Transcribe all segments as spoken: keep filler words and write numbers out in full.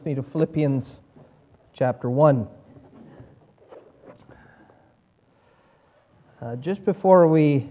Me to Philippians chapter one. Uh, just before we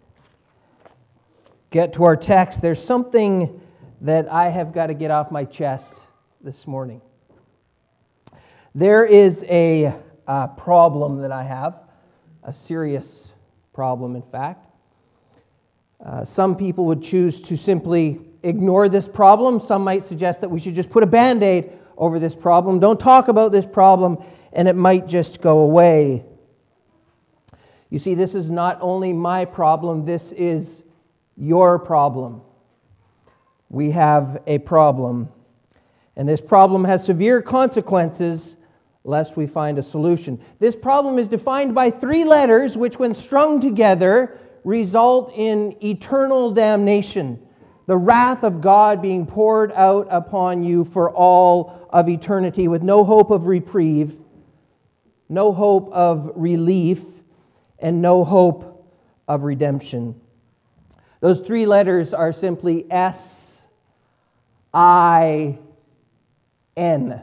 get to our text, there's something that I have got to get off my chest this morning. There is a, a problem that I have, a serious problem, in fact. Uh, some people would choose to simply ignore this problem. Some might suggest that we should just put a Band-Aid over this problem. Don't talk about this problem, and it might just go away. You see, this is not only my problem, this is your problem. We have a problem, and this problem has severe consequences lest we find a solution. This problem is defined by three letters, which when strung together result in eternal damnation. The wrath of God being poured out upon you for all of eternity with no hope of reprieve, no hope of relief, and no hope of redemption. Those three letters are simply S I N.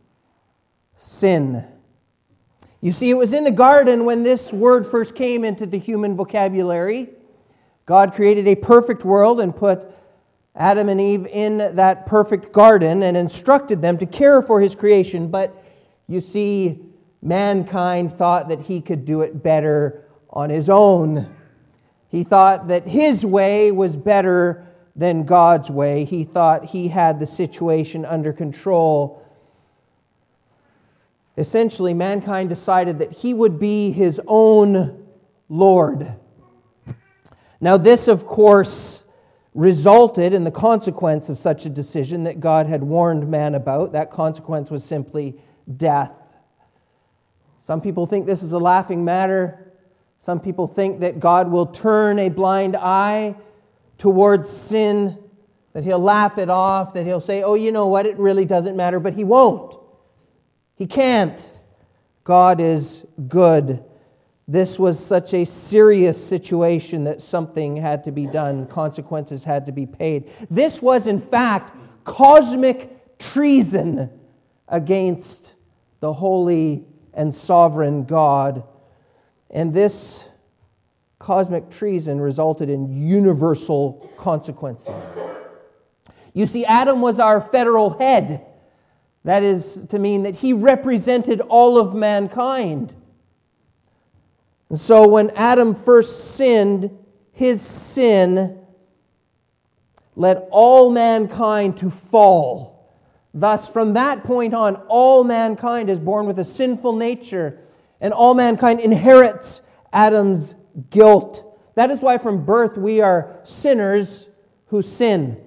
Sin. You see, it was in the garden when this word first came into the human vocabulary. God created a perfect world and put Adam and Eve in that perfect garden and instructed them to care for His creation. But you see, mankind thought that he could do it better on his own. He thought that his way was better than God's way. He thought he had the situation under control. Essentially, mankind decided that he would be his own Lord. Now, this, of course, resulted in the consequence of such a decision that God had warned man about. That consequence was simply death. Some people think this is a laughing matter. Some people think that God will turn a blind eye towards sin, that He'll laugh it off, that He'll say, oh, you know what, it really doesn't matter, but He won't. He can't. God is good. This was such a serious situation that something had to be done. Consequences had to be paid. This was, in fact, cosmic treason against the holy and sovereign God. And this cosmic treason resulted in universal consequences. You see, Adam was our federal head. That is to mean that he represented all of mankind. And so when Adam first sinned, his sin led all mankind to fall. Thus, from that point on, all mankind is born with a sinful nature, and all mankind inherits Adam's guilt. That is why from birth we are sinners who sin.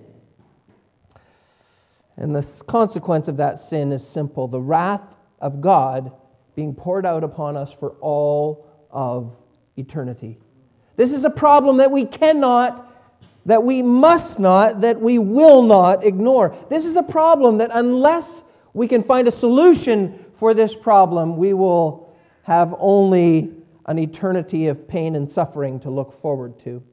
And the consequence of that sin is simple: the wrath of God being poured out upon us for all of eternity. This is a problem that we cannot, that we must not, that we will not ignore. This is a problem that unless we can find a solution for this problem, we will have only an eternity of pain and suffering to look forward to.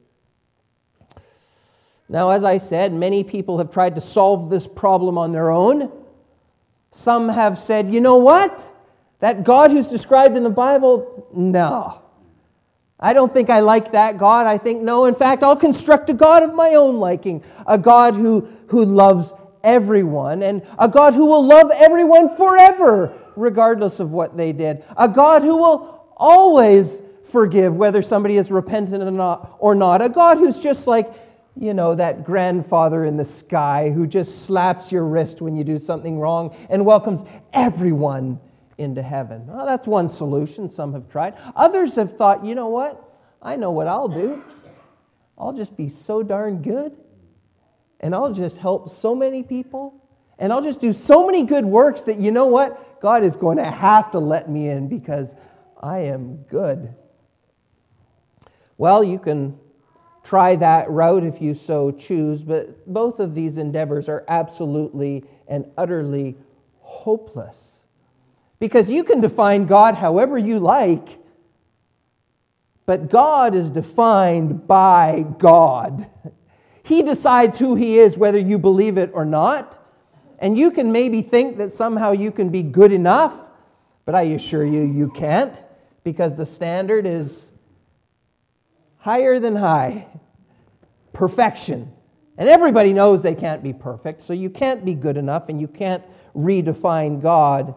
Now, as I said, many people have tried to solve this problem on their own. Some have said, you know what? That God who's described in the Bible, no. I don't think I like that God. I think, no, in fact, I'll construct a God of my own liking. A God who, who loves everyone, and a God who will love everyone forever, regardless of what they did. A God who will always forgive, whether somebody is repentant or not. Or not. A God who's just like, you know, that grandfather in the sky who just slaps your wrist when you do something wrong and welcomes everyone into heaven. Well, that's one solution some have tried. Others have thought, you know what? I know what I'll do. I'll just be so darn good, and I'll just help so many people, and I'll just do so many good works that, you know what? God is going to have to let me in because I am good. Well, you can try that route if you so choose, but both of these endeavors are absolutely and utterly hopeless. Because you can define God however you like, but God is defined by God. He decides who He is, whether you believe it or not. And you can maybe think that somehow you can be good enough, but I assure you, you can't, because the standard is higher than high. Perfection. And everybody knows they can't be perfect, so you can't be good enough, and you can't redefine God.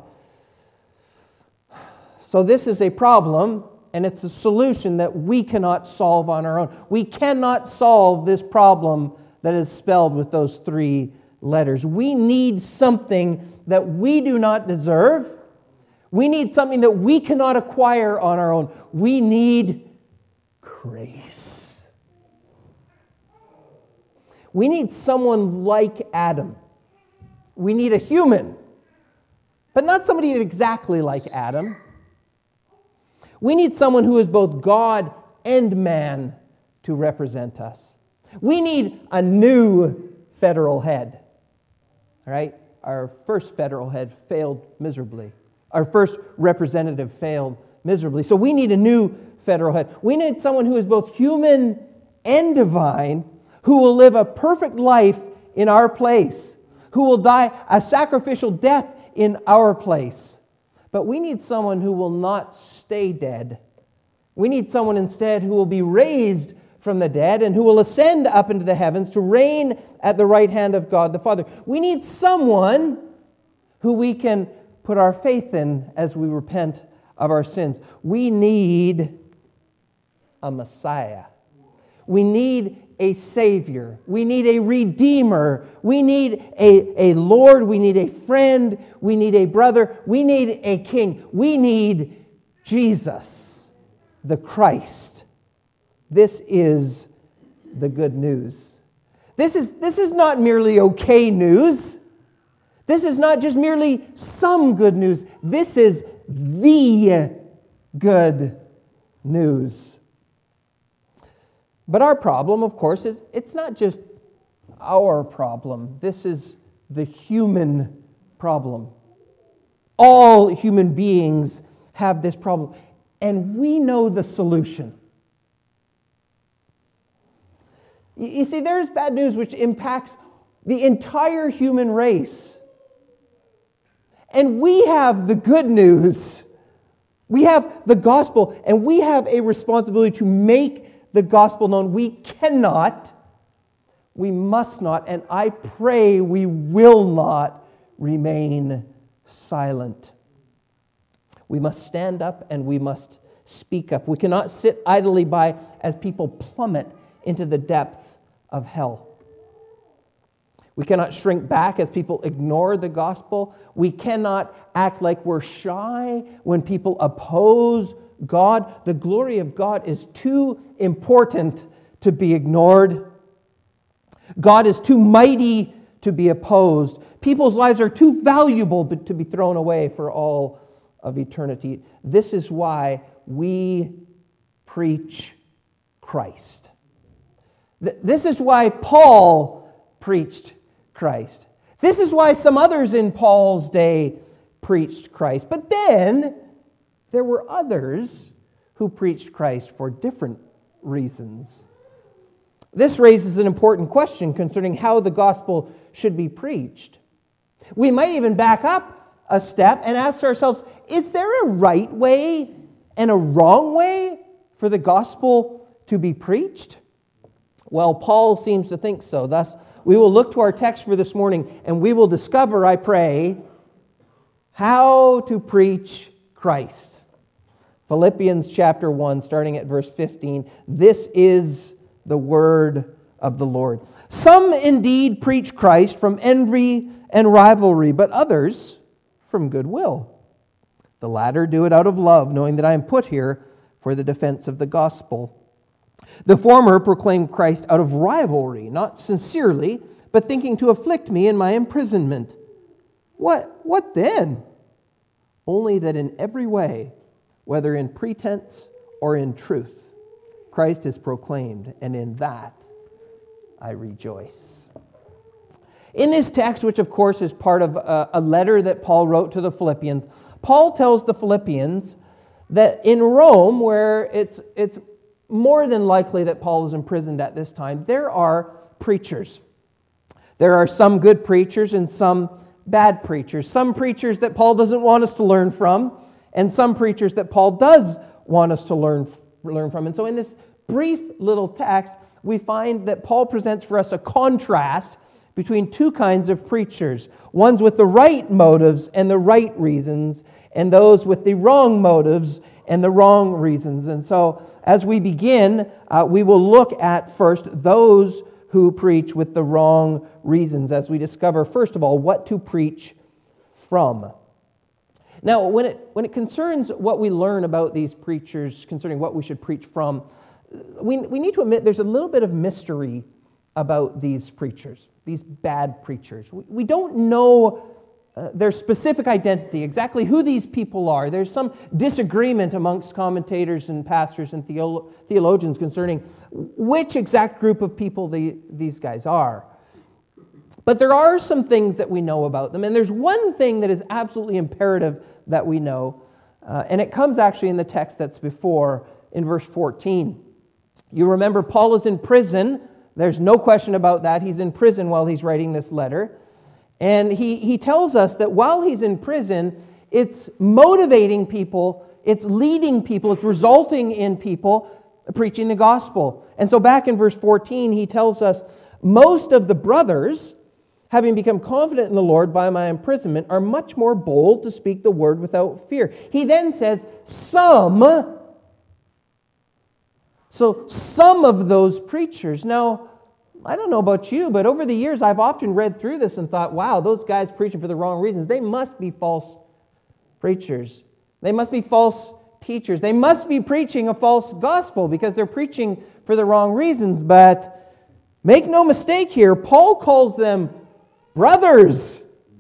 So this is a problem, and it's a solution that we cannot solve on our own. We cannot solve this problem that is spelled with those three letters. We need something that we do not deserve. We need something that we cannot acquire on our own. We need grace. We need someone like Adam. We need a human, but not somebody exactly like Adam. We need someone who is both God and man to represent us. We need a new federal head. All right? Our first federal head failed miserably. Our first representative failed miserably. So we need a new federal head. We need someone who is both human and divine, who will live a perfect life in our place, who will die a sacrificial death in our place. But we need someone who will not stay dead. We need someone instead who will be raised from the dead and who will ascend up into the heavens to reign at the right hand of God the Father. We need someone who we can put our faith in as we repent of our sins. We need a Messiah. We need a Savior. We need a Redeemer. We need a, a Lord. We need a friend. We need a brother. We need a King. We need Jesus, the Christ. This is the good news. This is, this is not merely okay news. This is not just merely some good news. This is the good news. But our problem, of course, is it's not just our problem. This is the human problem. All human beings have this problem, and we know the solution. You see, there's bad news which impacts the entire human race. And we have the good news. We have the gospel, and we have a responsibility to make the gospel known. We cannot, we must not, and I pray we will not remain silent. We must stand up and we must speak up. We cannot sit idly by as people plummet into the depths of hell. We cannot shrink back as people ignore the gospel. We cannot act like we're shy when people oppose God. The glory of God is too important to be ignored. God is too mighty to be opposed. People's lives are too valuable to be thrown away for all of eternity. This is why we preach Christ. This is why Paul preached Christ. This is why some others in Paul's day preached Christ. But then there were others who preached Christ for different reasons. This raises an important question concerning how the gospel should be preached. We might even back up a step and ask ourselves, is there a right way and a wrong way for the gospel to be preached? Well, Paul seems to think so. Thus, we will look to our text for this morning and we will discover, I pray, how to preach Christ. Philippians chapter one, starting at verse fifteen. This is the word of the Lord. Some indeed preach Christ from envy and rivalry, but others from goodwill. The latter do it out of love, knowing that I am put here for the defense of the gospel. The former proclaim Christ out of rivalry, not sincerely, but thinking to afflict me in my imprisonment. What, what then? Only that in every way, whether in pretense or in truth, Christ is proclaimed, and in that I rejoice. In this text, which of course is part of a, a letter that Paul wrote to the Philippians, Paul tells the Philippians that in Rome, where it's it's more than likely that Paul is imprisoned at this time, there are preachers. There are some good preachers and some bad preachers, some preachers that Paul doesn't want us to learn from, and some preachers that Paul does want us to learn, learn from. And so in this brief little text, we find that Paul presents for us a contrast between two kinds of preachers, ones with the right motives and the right reasons, and those with the wrong motives and the wrong reasons. And so as we begin, uh, we will look at first those who preach with the wrong reasons, as we discover, first of all, what to preach from. Now, when it, when it concerns what we learn about these preachers, concerning what we should preach from, we, we need to admit there's a little bit of mystery about these preachers, these bad preachers. We, we don't know uh, their specific identity, exactly who these people are. There's some disagreement amongst commentators and pastors and theolo- theologians concerning which exact group of people the, these guys are. But there are some things that we know about them, and there's one thing that is absolutely imperative that we know, uh, and it comes actually in the text that's before, in verse fourteen. You remember Paul is in prison. There's no question about that. He's in prison while he's writing this letter. And he, he tells us that while he's in prison, it's motivating people, it's leading people, it's resulting in people preaching the gospel. And so back in verse fourteen, he tells us, most of the brothers, having become confident in the Lord by my imprisonment, are much more bold to speak the word without fear. He then says, some... So some of those preachers. Now, I don't know about you, but over the years I've often read through this and thought, wow, those guys preaching for the wrong reasons, they must be false preachers. They must be false teachers. They must be preaching a false gospel because they're preaching for the wrong reasons. But make no mistake here, Paul calls them brothers.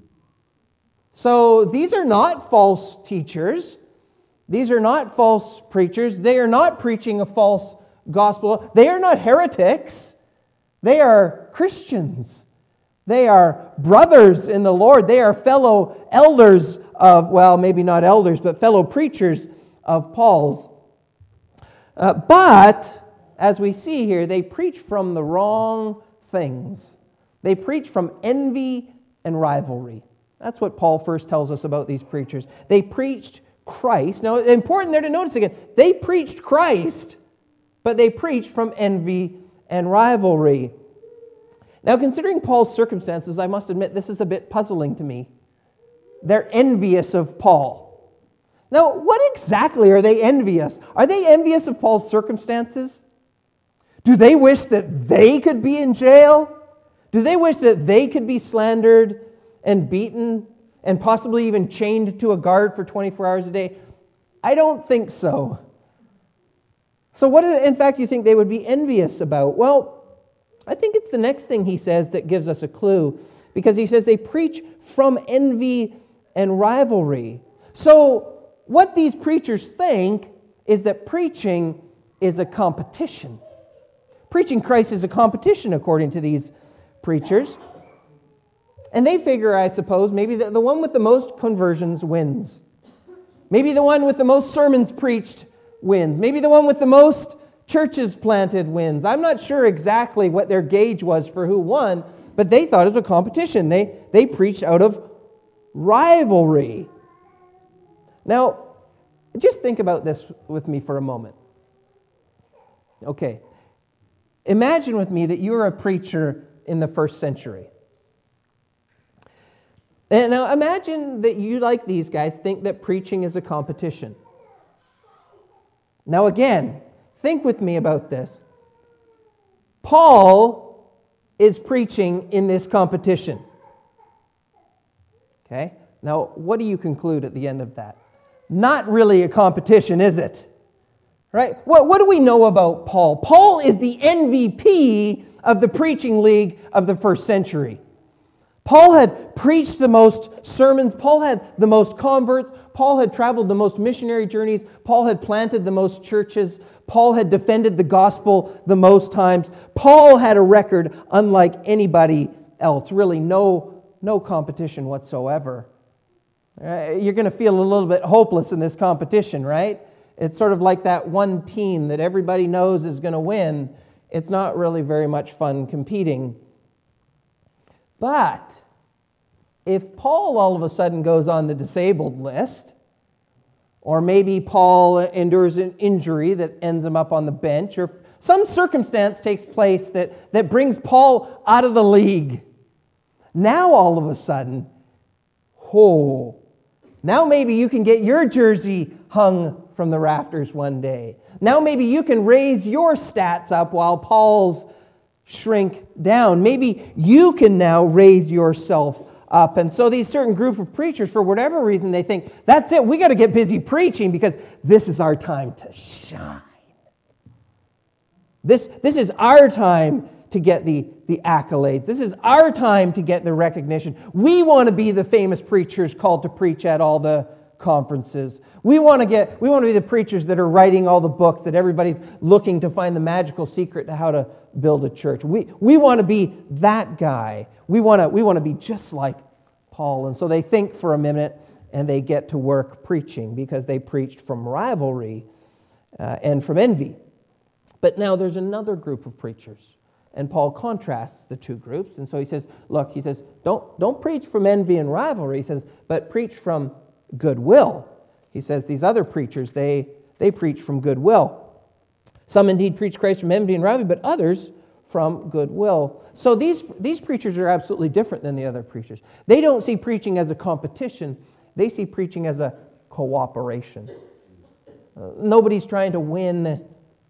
So these are not false teachers. These are not false preachers. They are not preaching a false gospel. They are not heretics. They are Christians. They are brothers in the Lord. They are fellow elders of, well, maybe not elders, but fellow preachers of Paul's. Uh, but, as we see here, they preach from the wrong things. They preach from envy and rivalry. That's what Paul first tells us about these preachers. They preached Christ. Now, it's important there to notice again, they preached Christ, but they preached from envy and rivalry. Now, considering Paul's circumstances, I must admit this is a bit puzzling to me. They're envious of Paul. Now, what exactly are they envious? Are they envious of Paul's circumstances? Do they wish that they could be in jail? Do they wish that they could be slandered and beaten and possibly even chained to a guard for twenty-four hours a day? I don't think so. So what, in fact, do you think they would be envious about? Well, I think it's the next thing he says that gives us a clue, because he says they preach from envy and rivalry. So what these preachers think is that preaching is a competition. Preaching Christ is a competition, according to these preachers. And they figure, I suppose, maybe that the one with the most conversions wins. Maybe the one with the most sermons preached wins. Maybe the one with the most churches planted wins. I'm not sure exactly what their gauge was for who won, but they thought it was a competition. They, they preached out of rivalry. Now, just think about this with me for a moment. Okay. Imagine with me that you're a preacher in the first century. And now imagine that you, like these guys, think that preaching is a competition. Now again, think with me about this. Paul is preaching in this competition. Okay? Now, what do you conclude at the end of that? Not really a competition, is it? Right? What, what do we know about Paul? Paul is the M V P of the preaching league of the first century. Paul had preached the most sermons. Paul had the most converts. Paul had traveled the most missionary journeys. Paul had planted the most churches. Paul had defended the gospel the most times. Paul had a record unlike anybody else. Really, no, no competition whatsoever. Uh, you're going to feel a little bit hopeless in this competition, right? It's sort of like that one team that everybody knows is going to win. It's not really very much fun competing. But if Paul all of a sudden goes on the disabled list, or maybe Paul endures an injury that ends him up on the bench, or some circumstance takes place that, that brings Paul out of the league, now all of a sudden, oh, now maybe you can get your jersey hung from the rafters one day. Now maybe you can raise your stats up while Paul's shrink down. Maybe you can now raise yourself up. And so these certain group of preachers, for whatever reason, they think, that's it, we got to get busy preaching because this is our time to shine. This, this is our time to get the, the accolades. This is our time to get the recognition. We want to be the famous preachers called to preach at all the conferences. We want to get we want to be the preachers that are writing all the books that everybody's looking to find the magical secret to how to build a church. We we want to be that guy. We want to we want to be just like Paul. And so they think for a minute and they get to work preaching because they preached from rivalry uh, and from envy. But now there's another group of preachers. And Paul contrasts the two groups. And so he says, look, he says, don't, don't preach from envy and rivalry. He says, but preach from goodwill. He says these other preachers, they, they preach from goodwill. Some indeed preach Christ from envy and rivalry, but others from goodwill. So these, these preachers are absolutely different than the other preachers. They don't see preaching as a competition. They see preaching as a cooperation. Uh, nobody's trying to win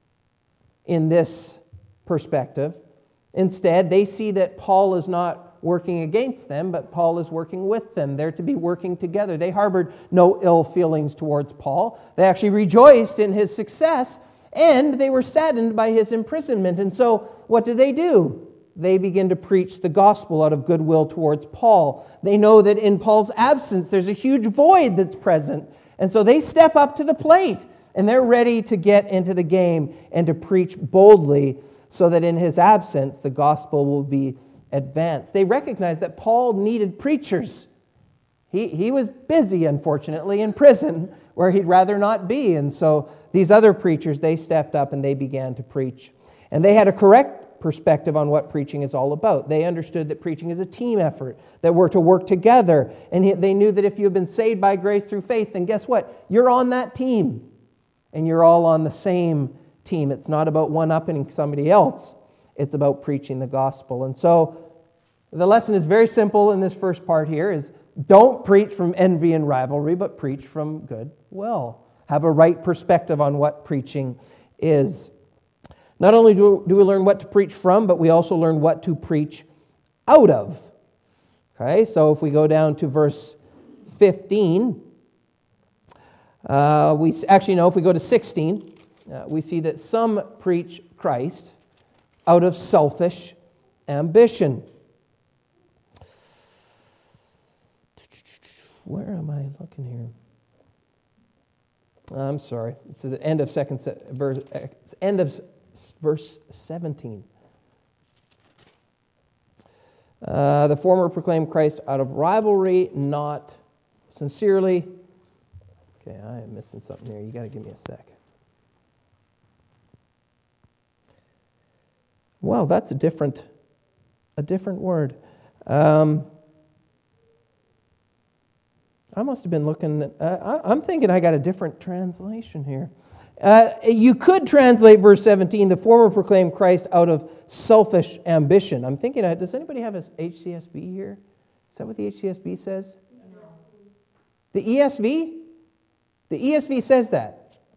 in this perspective. Instead, they see that Paul is not working against them, but Paul is working with them. They're to be working together. They harbored no ill feelings towards Paul. They actually rejoiced in his success, and they were saddened by his imprisonment. And so, what do they do? They begin to preach the gospel out of goodwill towards Paul. They know that in Paul's absence, there's a huge void that's present. And so they step up to the plate, and they're ready to get into the game and to preach boldly so that in his absence, the gospel will be advanced. They recognize that Paul needed preachers. He, he was busy, unfortunately, in prison where he'd rather not be. And so these other preachers, they stepped up and they began to preach. And they had a correct perspective on what preaching is all about. They understood that preaching is a team effort, that we're to work together. And he, they knew that if you've been saved by grace through faith, then guess what? You're on that team. And you're all on the same team. It's not about one-upping somebody else. It's about preaching the gospel. And so the lesson is very simple in this first part here is don't preach from envy and rivalry, but preach from goodwill. Have a right perspective on what preaching is. Not only do, do we learn what to preach from, but we also learn what to preach out of. Okay, so if we go down to verse fifteen, uh, we actually no, if we go to sixteen, Uh, we see that some preach Christ out of selfish ambition. Where am I looking here? I'm sorry. It's at the end of second se- verse. It's end of verse seventeen. Uh, the former proclaim Christ out of rivalry, not sincerely. Okay, I am missing something here. You got to give me a sec. Well, that's a different, a different word. Um, I must have been looking. Uh, I, I'm thinking I got a different translation here. Uh, you could translate verse seventeen: "The former proclaim Christ out of selfish ambition." I'm thinking. Uh, does anybody have an H C S B here? Is that what the H C S B says? No. The E S V? The E S V says that.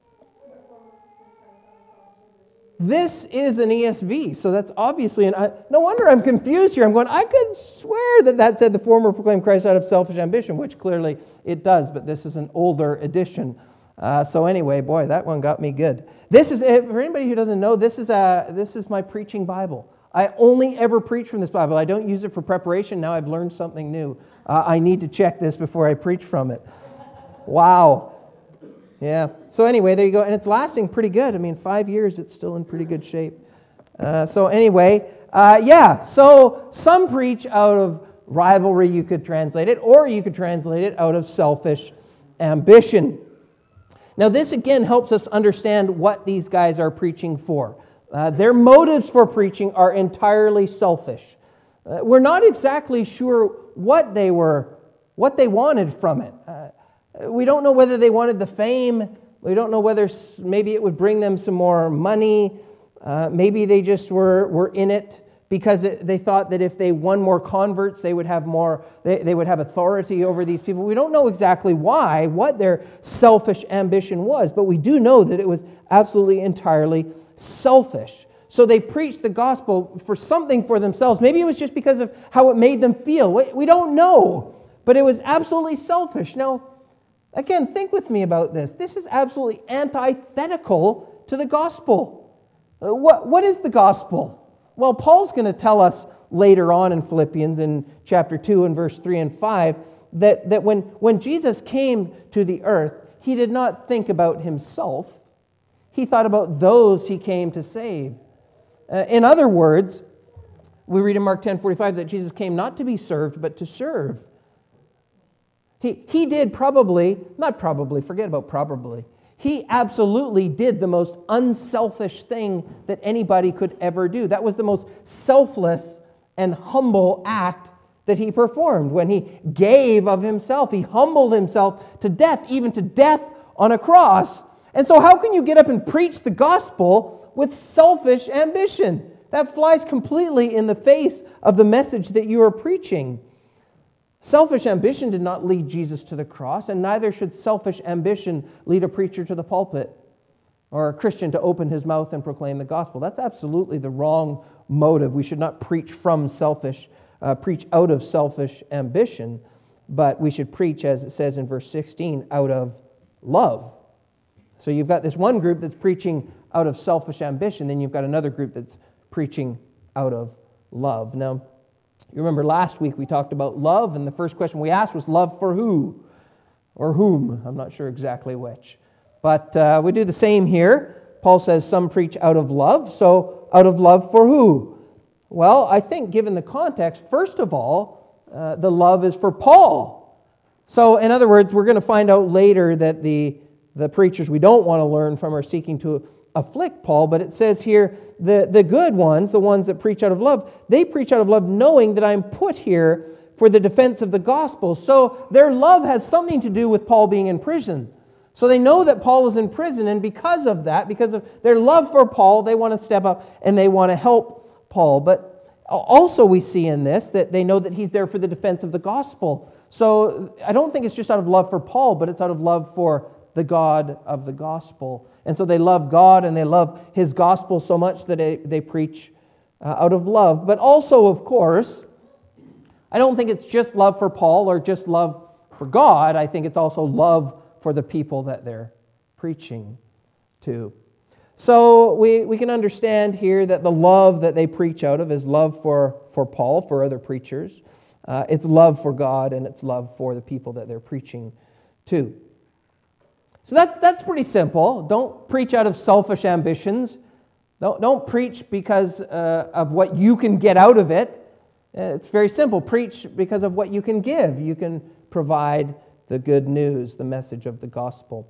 This is an E S V, so that's obviously an... Uh, no wonder I'm confused here. I'm going, I could swear that that said the former proclaimed Christ out of selfish ambition, which clearly it does, but this is an older edition. Uh, so anyway, boy, that one got me good. This is, for anybody who doesn't know, this is, a, this is my preaching Bible. I only ever preach from this Bible. I don't use it for preparation. Now I've learned something new. Uh, I need to check this before I preach from it. Wow. Yeah. So anyway, there you go. And it's lasting pretty good. I mean, five years, it's still in pretty good shape. Uh, so anyway, uh, yeah. So some preach out of rivalry, you could translate it, or you could translate it out of selfish ambition. Now, this again helps us understand what these guys are preaching for. Uh, their motives for preaching are entirely selfish. Uh, we're not exactly sure what they were, what they wanted from it. Uh, we don't know whether they wanted the fame. We don't know whether maybe it would bring them some more money. Uh, maybe they just were, were in it because it, they thought that if they won more converts, they would have more, they, they would have authority over these people. We don't know exactly why, what their selfish ambition was, but we do know that it was absolutely entirely selfish. So they preached the gospel for something for themselves. Maybe it was just because of how it made them feel. We, we don't know, but it was absolutely selfish. Now, again, think with me about this. This is absolutely antithetical to the gospel. Uh, what, what is the gospel? Well, Paul's going to tell us later on in Philippians in chapter two and verse three and five that, that when, when Jesus came to the earth, he did not think about himself. He thought about those he came to save. Uh, in other words, we read in Mark ten forty-five that Jesus came not to be served, but to serve. He, he did probably, not probably, forget about probably, he absolutely did the most unselfish thing that anybody could ever do. That was the most selfless and humble act that he performed. When he gave of himself, he humbled himself to death, even to death on a cross. And so how can you get up and preach the gospel with selfish ambition? That flies completely in the face of the message that you are preaching. Selfish ambition did not lead Jesus to the cross, and neither should selfish ambition lead a preacher to the pulpit or a Christian to open his mouth and proclaim the gospel. That's absolutely the wrong motive. We should not preach from selfish, uh, preach out of selfish ambition, but we should preach, as it says in verse sixteen, out of love. So you've got this one group that's preaching out of selfish ambition, then you've got another group that's preaching out of love. Now, you remember last week we talked about love, and the first question we asked was love for who? Or whom? I'm not sure exactly which. But uh, we do the same here. Paul says some preach out of love, so out of love for who? Well, I think given the context, first of all, uh, the love is for Paul. So in other words, we're going to find out later that the, the preachers we don't want to learn from are seeking to afflict Paul, but it says here, the, the good ones, the ones that preach out of love, they preach out of love knowing that I'm put here for the defense of the gospel. So their love has something to do with Paul being in prison. So they know that Paul is in prison, and because of that, because of their love for Paul, they want to step up and they want to help Paul. But also we see in this that they know that he's there for the defense of the gospel. So I don't think it's just out of love for Paul, but it's out of love for the God of the gospel. And so they love God and they love his gospel so much that they, they preach uh, out of love. But also, of course, I don't think it's just love for Paul or just love for God. I think it's also love for the people that they're preaching to. So we, we can understand here that the love that they preach out of is love for, for Paul, for other preachers. Uh, it's love for God and it's love for the people that they're preaching to. So that's, that's pretty simple. Don't preach out of selfish ambitions. Don't, don't preach because uh, of what you can get out of it. Uh, it's very simple. Preach because of what you can give. You can provide the good news, the message of the gospel.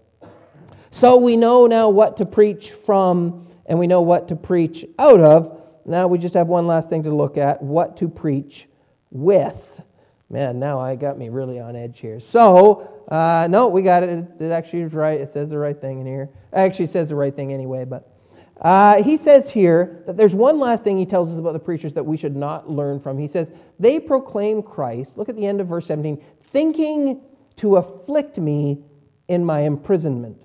So we know now what to preach from, and we know what to preach out of. Now we just have one last thing to look at, what to preach with. Man, now I got me really on edge here. So, uh, no, we got it. It actually is right. It says the right thing in here. It actually says the right thing anyway, but uh, he says here that there's one last thing he tells us about the preachers that we should not learn from. He says, they proclaim Christ, look at the end of verse seventeen, thinking to afflict me in my imprisonment.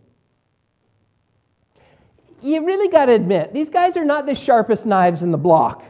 You really got to admit, these guys are not the sharpest knives in the block.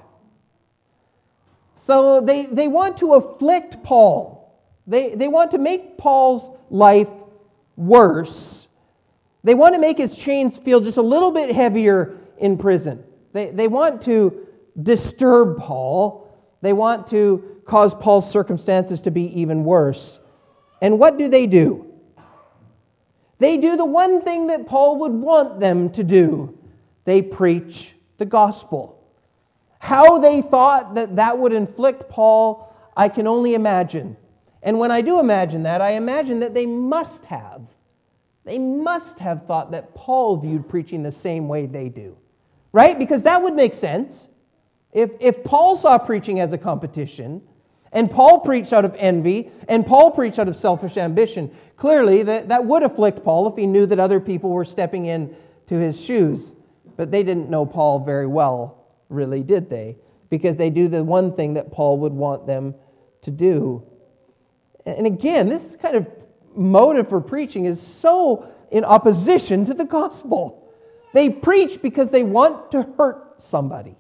So they, they want to afflict Paul. They, they want to make Paul's life worse. They want to make his chains feel just a little bit heavier in prison. They, they want to disturb Paul. They want to cause Paul's circumstances to be even worse. And what do they do? They do the one thing that Paul would want them to do. They preach the gospel. How they thought that that would inflict Paul, I can only imagine. And when I do imagine that, I imagine that they must have. They must have thought that Paul viewed preaching the same way they do. Right? Because that would make sense. If, if Paul saw preaching as a competition, And Paul preached out of envy, and Paul preached out of selfish ambition. Clearly, that, that would afflict Paul if he knew that other people were stepping in to his shoes. But they didn't know Paul very well, really, did they? Because they do the one thing that Paul would want them to do. And again, this kind of motive for preaching is so in opposition to the gospel. They preach because they want to hurt somebody.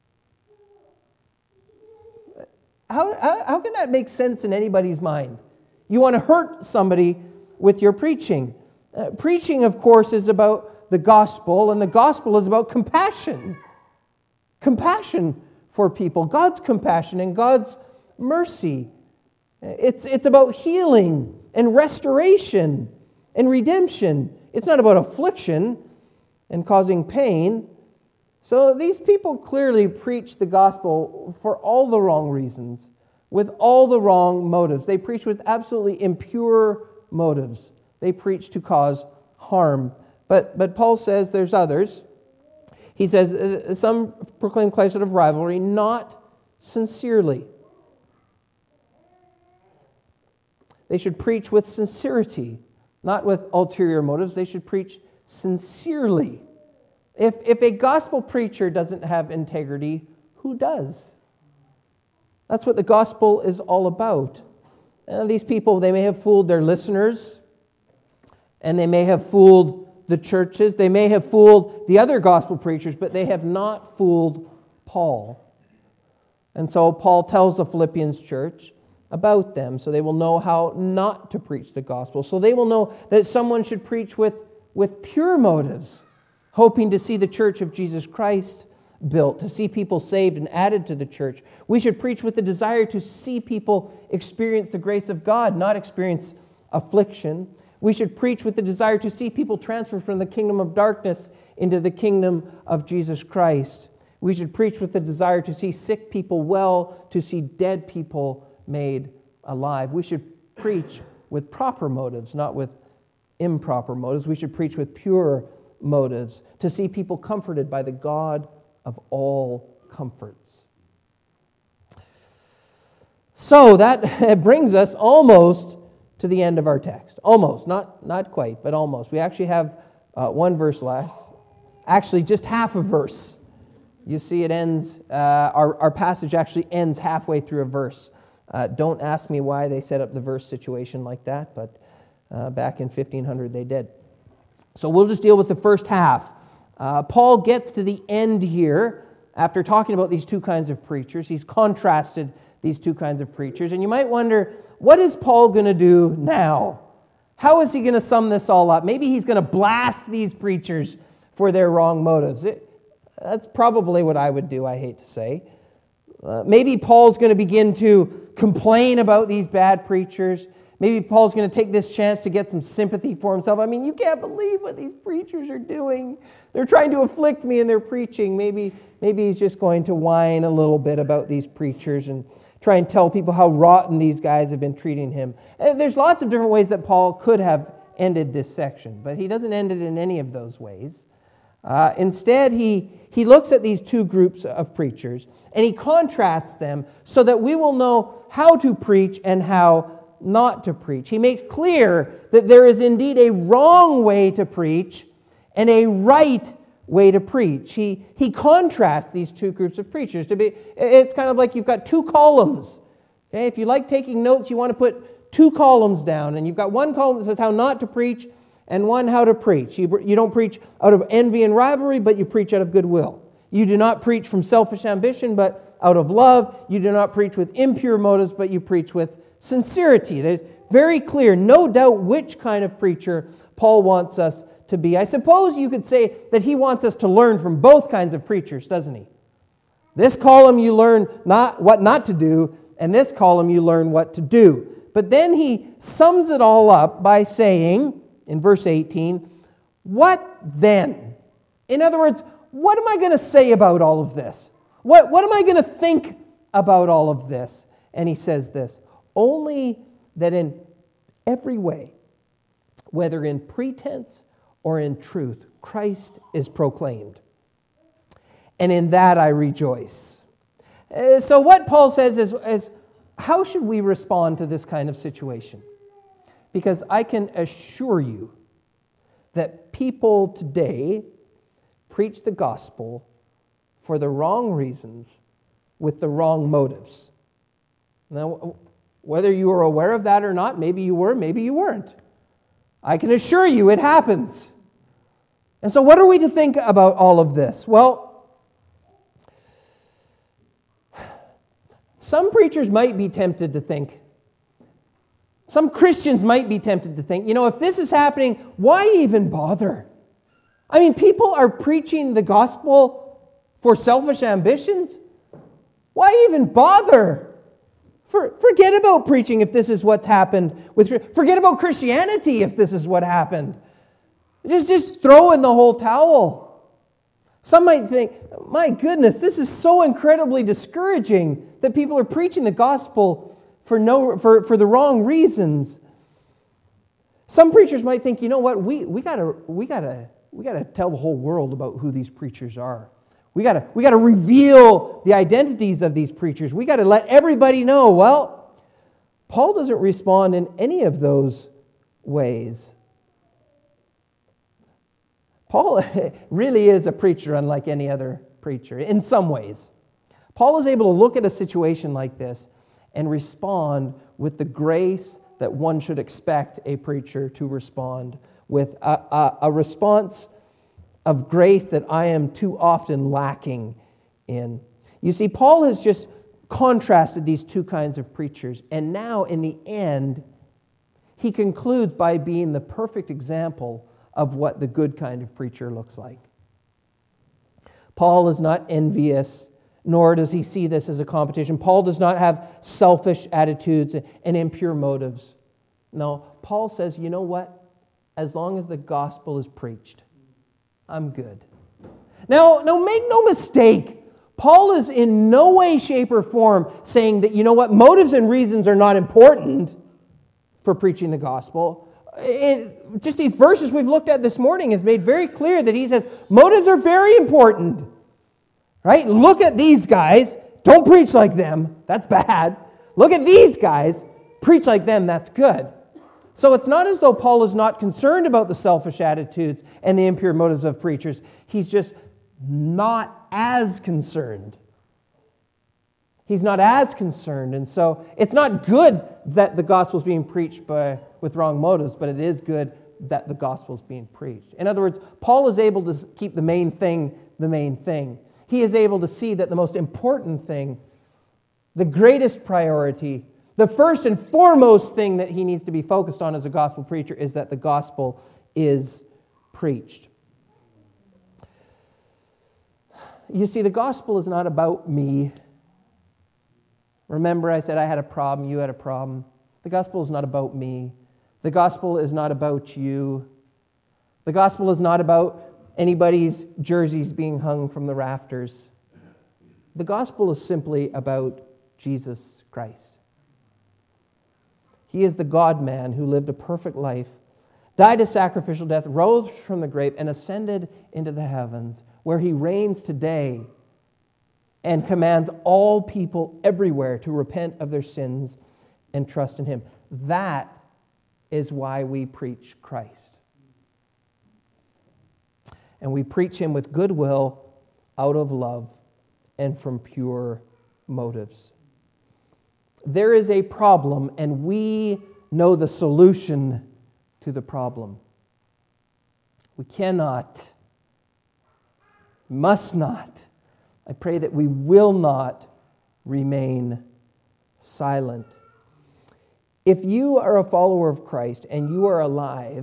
How, how, how can that make sense in anybody's mind? You want to hurt somebody with your preaching. Uh, preaching, of course, is about the gospel, and the gospel is about compassion. Compassion for people. God's compassion and God's mercy. It's, it's about healing and restoration and redemption. It's not about affliction and causing pain. So these people clearly preach the gospel for all the wrong reasons, with all the wrong motives. They preach with absolutely impure motives. They preach to cause harm. But, but Paul says there's others. He says, some proclaim Christ out of rivalry, not sincerely. They should preach with sincerity, not with ulterior motives. They should preach sincerely. If, if a gospel preacher doesn't have integrity, who does? That's what the gospel is all about. And these people, they may have fooled their listeners, and they may have fooled the churches. They may have fooled the other gospel preachers, but they have not fooled Paul. And so Paul tells the Philippians church about them, so they will know how not to preach the gospel. So they will know that someone should preach with, with pure motives, hoping to see the church of Jesus Christ built, to see people saved and added to the church. We should preach with the desire to see people experience the grace of God, not experience affliction. We should preach with the desire to see people transferred from the kingdom of darkness into the kingdom of Jesus Christ. We should preach with the desire to see sick people well, to see dead people made alive. We should preach with proper motives, not with improper motives. We should preach with pure motives, to see people comforted by the God of all comforts. So that brings us almost to the end of our text. Almost, not, not quite, but almost. We actually have uh, one verse left. Actually, just half a verse. You see, it ends, uh, our, our passage actually ends halfway through a verse. Uh, don't ask me why they set up the verse situation like that, but uh, back in fifteen hundred they did. So we'll just deal with the first half. Uh, Paul gets to the end here after talking about these two kinds of preachers. He's contrasted these two kinds of preachers. And you might wonder, what is Paul going to do now? How is he going to sum this all up? Maybe he's going to blast these preachers for their wrong motives. It, that's probably what I would do, I hate to say. Uh, maybe Paul's going to begin to complain about these bad preachers. Maybe Paul's going to take this chance to get some sympathy for himself. I mean, you can't believe what these preachers are doing. They're trying to afflict me in their preaching. Maybe, maybe he's just going to whine a little bit about these preachers and try and tell people how rotten these guys have been treating him. And there's lots of different ways that Paul could have ended this section, but he doesn't end it in any of those ways. Uh, instead, he, he looks at these two groups of preachers, and he contrasts them so that we will know how to preach and how not to preach. He makes clear that there is indeed a wrong way to preach and a right way to preach. He, he contrasts these two groups of preachers. To be, it's kind of like you've got two columns. Okay? If you like taking notes, you want to put two columns down, and you've got one column that says how not to preach and one how to preach. You, you don't preach out of envy and rivalry, but you preach out of goodwill. You do not preach from selfish ambition, but out of love. You do not preach with impure motives, but you preach with sincerity. There's very clear, no doubt which kind of preacher Paul wants us to be. I suppose you could say that he wants us to learn from both kinds of preachers, doesn't he? This column you learn not what not to do, and this column you learn what to do. But then he sums it all up by saying, in verse eighteen, what then? In other words, what am I going to say about all of this? What, what am I going to think about all of this? And he says this, only that in every way, whether in pretense or in truth, Christ is proclaimed. And in that I rejoice. Uh, so what Paul says is, is how should we respond to this kind of situation? Because I can assure you that people today preach the gospel for the wrong reasons with the wrong motives. Now, whether you are aware of that or not, maybe you were, maybe you weren't. I can assure you it happens. And so what are we to think about all of this? Well, some preachers might be tempted to think, some Christians might be tempted to think, you know, if this is happening, why even bother? I mean, people are preaching the gospel for selfish ambitions. Why even bother? For, forget about preaching if this is what's happened. With, forget about Christianity if this is what happened. Just, just throw in the whole towel. Some might think, my goodness, this is so incredibly discouraging that people are preaching the gospel for no for, for the wrong reasons. Some preachers might think, you know what, we we gotta we gotta we gotta tell the whole world about who these preachers are. We gotta we gotta reveal the identities of these preachers. We gotta let everybody know. Well, Paul doesn't respond in any of those ways. Paul really is a preacher unlike any other preacher in some ways. Paul is able to look at a situation like this and respond with the grace that one should expect a preacher to respond with, a, a, a response of grace that I am too often lacking in. You see, Paul has just contrasted these two kinds of preachers, and now in the end, he concludes by being the perfect example of what the good kind of preacher looks like. Paul is not envious, nor does he see this as a competition. Paul does not have selfish attitudes and impure motives. No, Paul says, you know what? As long as the gospel is preached, I'm good. Now, now make no mistake. Paul is in no way, shape, or form saying that, you know what, motives and reasons are not important for preaching the gospel. It, just these verses we've looked at this morning has made very clear that he says motives are very important. Right? Look at these guys. Don't preach like them. That's bad. Look at these guys. Preach like them. That's good. So it's not as though Paul is not concerned about the selfish attitudes and the impure motives of preachers. He's just not as concerned. He's not as concerned. And so it's not good that the gospel is being preached by, with wrong motives, but it is good that the gospel is being preached. In other words, Paul is able to keep the main thing the main thing. He is able to see that the most important thing, the greatest priority, the first and foremost thing that he needs to be focused on as a gospel preacher is that the gospel is preached. You see, the gospel is not about me. Remember, I said I had a problem, you had a problem. The gospel is not about me. The gospel is not about you. The gospel is not about anybody's jerseys being hung from the rafters. The gospel is simply about Jesus Christ. He is the God-man who lived a perfect life, died a sacrificial death, rose from the grave, and ascended into the heavens, where he reigns today and commands all people everywhere to repent of their sins and trust in him. That is why we preach Christ. And we preach him with goodwill, out of love, and from pure motives. There is a problem, and we know the solution to the problem. We cannot, must not, I pray that we will not remain silent. If you are a follower of Christ and you are alive,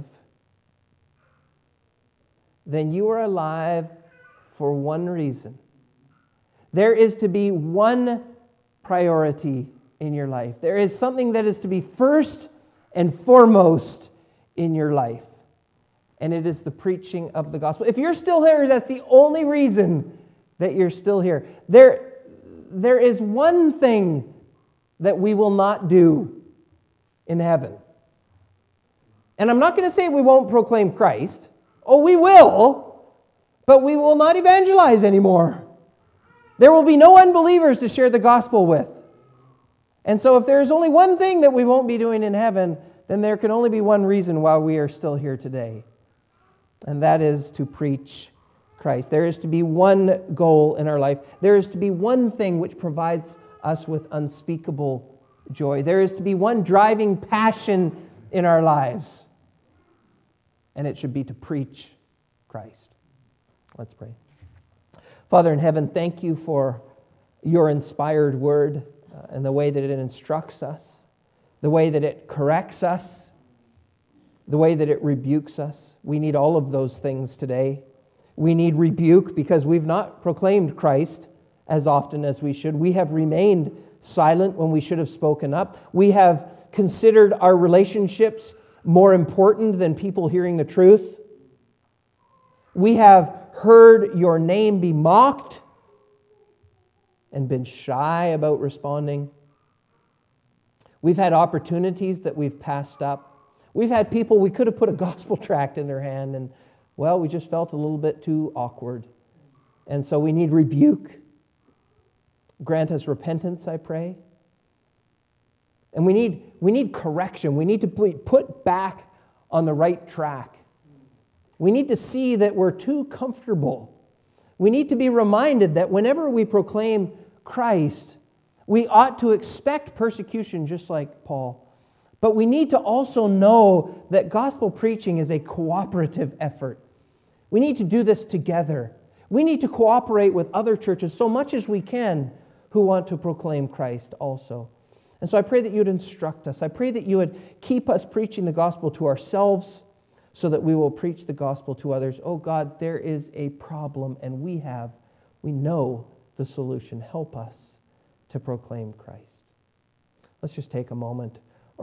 then you are alive for one reason. There is to be one priority in your life. There is something that is to be first and foremost in your life. And it is the preaching of the gospel. If you're still here, that's the only reason that you're still here. There, there is one thing that we will not do in heaven. And I'm not going to say we won't proclaim Christ. Oh, we will, but we will not evangelize anymore. There will be no unbelievers to share the gospel with. And so if there is only one thing that we won't be doing in heaven, then there can only be one reason why we are still here today. And that is to preach Christ. There is to be one goal in our life. There is to be one thing which provides us with unspeakable joy. There is to be one driving passion in our lives. And it should be to preach Christ. Let's pray. Father in heaven, thank you for your inspired word uh, and the way that it instructs us, the way that it corrects us, the way that it rebukes us. We need all of those things today. We need rebuke because we've not proclaimed Christ as often as we should. We have remained silent when we should have spoken up. We have considered our relationships more important than people hearing the truth. We have heard your name be mocked and been shy about responding. We've had opportunities that we've passed up. We've had people, we could have put a gospel tract in their hand and, well, we just felt a little bit too awkward. And so we need rebuke. Grant us repentance, I pray. And we need, we need correction. We need to be put back on the right track. We need to see that we're too comfortable. We need to be reminded that whenever we proclaim Christ, we ought to expect persecution just like Paul. But we need to also know that gospel preaching is a cooperative effort. We need to do this together. We need to cooperate with other churches so much as we can who want to proclaim Christ also. And so I pray that you would instruct us. I pray that you would keep us preaching the gospel to ourselves so that we will preach the gospel to others. Oh God, there is a problem and we have, we know the solution. Help us to proclaim Christ. Let's just take a moment